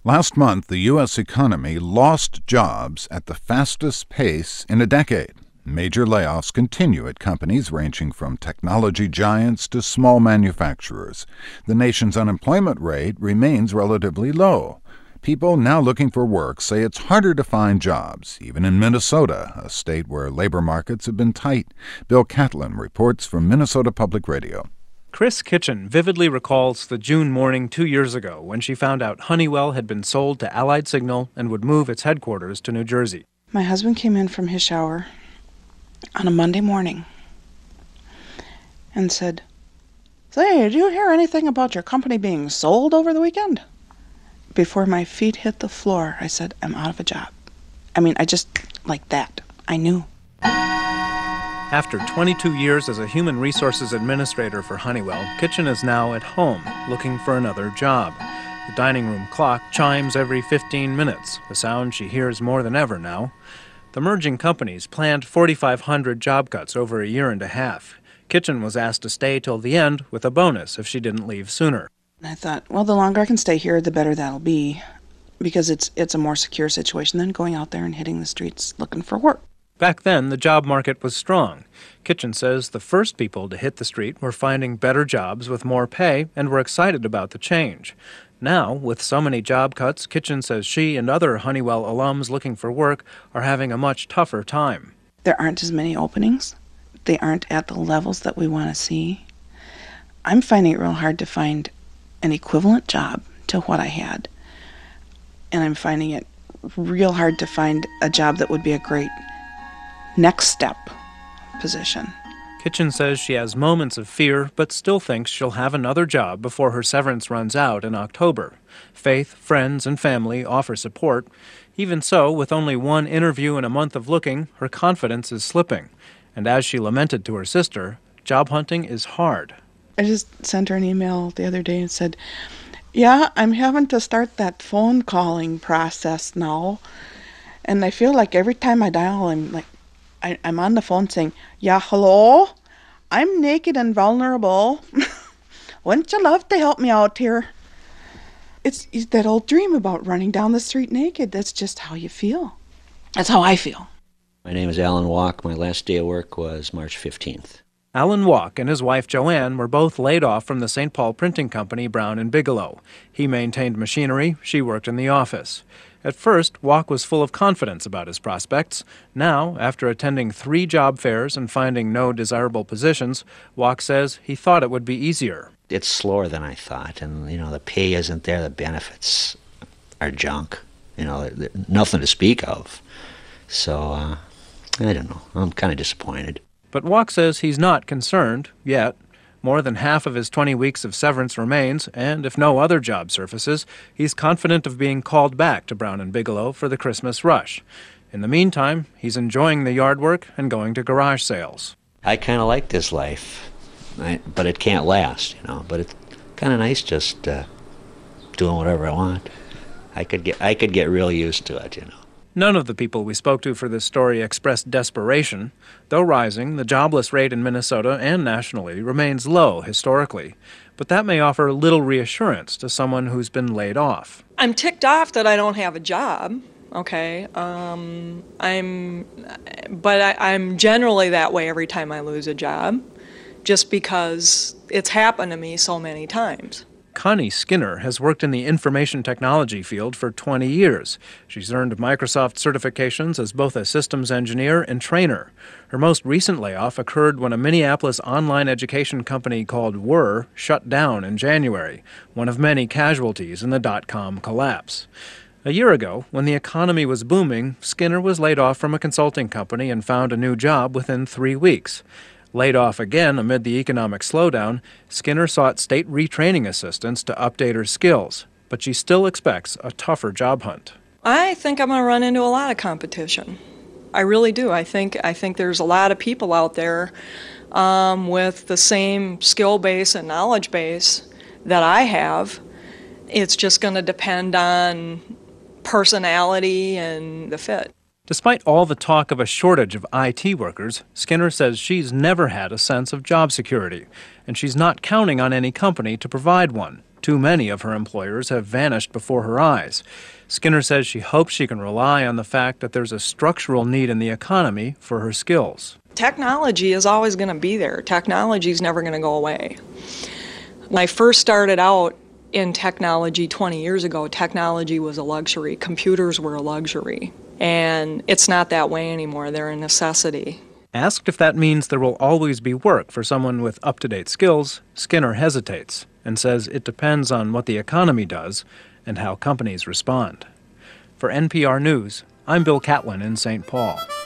Last month, the U.S. economy lost jobs at the fastest pace in a decade. Major layoffs continue at companies ranging from technology giants to small manufacturers. The nation's unemployment rate remains relatively low. People now looking for work say it's harder to find jobs, even in Minnesota, a state where labor markets have been tight. Bill Catlin reports from Minnesota Public Radio. Chris Kitchen vividly recalls the June morning 2 years ago when she found out Honeywell had been sold to Allied Signal and would move its headquarters to New Jersey. My husband came in from his shower on a Monday morning and said, "Say, did you hear anything about your company being sold over the weekend?" Before my feet hit the floor, I said, "I'm out of a job." I just, like that, I knew. After 22 years as a human resources administrator for Honeywell, Kitchen is now at home looking for another job. The dining room clock chimes every 15 minutes, a sound she hears more than ever now. The merging companies planned 4,500 job cuts over a year and a half. Kitchen was asked to stay till the end with a bonus if she didn't leave sooner. And I thought, well, the longer I can stay here, the better that'll be, because it's a more secure situation than going out there and hitting the streets looking for work. Back then, the job market was strong. Kitchen says the first people to hit the street were finding better jobs with more pay and were excited about the change. Now, with so many job cuts, Kitchen says she and other Honeywell alums looking for work are having a much tougher time. There aren't as many openings. They aren't at the levels that we want to see. I'm finding it real hard to find an equivalent job to what I had. And I'm finding it real hard to find a job that would be a great next step position. Kitchen says she has moments of fear, but still thinks she'll have another job before her severance runs out in October. Faith, friends, and family offer support. Even so, with only one interview and a month of looking, her confidence is slipping. And as she lamented to her sister, job hunting is hard. I just sent her an email the other day and said, "Yeah, I'm having to start that phone calling process now. And I feel like every time I dial, I'm on the phone saying, 'Yeah, hello? I'm naked and vulnerable. Wouldn't you love to help me out here?'" It's that old dream about running down the street naked. That's just how you feel. That's how I feel. My name is Alan Walk. My last day of work was March 15th. Alan Walk and his wife Joanne were both laid off from the St. Paul printing company Brown & Bigelow. He maintained machinery, she worked in the office. At first, Walk was full of confidence about his prospects. Now, after attending 3 job fairs and finding no desirable positions, Walk says he thought it would be easier. It's slower than I thought, and, the pay isn't there. The benefits are junk. Nothing to speak of. So, I don't know. I'm kind of disappointed. But Walk says he's not concerned, yet. More than half of his 20 weeks of severance remains, and if no other job surfaces, he's confident of being called back to Brown & Bigelow for the Christmas rush. In the meantime, he's enjoying the yard work and going to garage sales. I kind of like this life, but it can't last, But it's kind of nice just doing whatever I want. I could get real used to it, None of the people we spoke to for this story expressed desperation. Though rising, the jobless rate in Minnesota and nationally remains low historically. But that may offer little reassurance to someone who's been laid off. I'm ticked off that I don't have a job, okay? I'm generally that way every time I lose a job, just because it's happened to me so many times. Connie Skinner has worked in the information technology field for 20 years. She's earned Microsoft certifications as both a systems engineer and trainer. Her most recent layoff occurred when a Minneapolis online education company called Whir shut down in January, one of many casualties in the dot-com collapse. A year ago, when the economy was booming, Skinner was laid off from a consulting company and found a new job within 3 weeks. Laid off again amid the economic slowdown, Skinner sought state retraining assistance to update her skills, but she still expects a tougher job hunt. I think I'm going to run into a lot of competition. I really do. I think there's a lot of people out there with the same skill base and knowledge base that I have. It's just going to depend on personality and the fit. Despite all the talk of a shortage of IT workers, Skinner says she's never had a sense of job security, and she's not counting on any company to provide one. Too many of her employers have vanished before her eyes. Skinner says she hopes she can rely on the fact that there's a structural need in the economy for her skills. Technology is always going to be there. Technology is never going to go away. When I first started out in technology 20 years ago, technology was a luxury. Computers were a luxury. And it's not that way anymore. They're a necessity. Asked if that means there will always be work for someone with up-to-date skills, Skinner hesitates and says it depends on what the economy does and how companies respond. For NPR News, I'm Bill Catlin in St. Paul.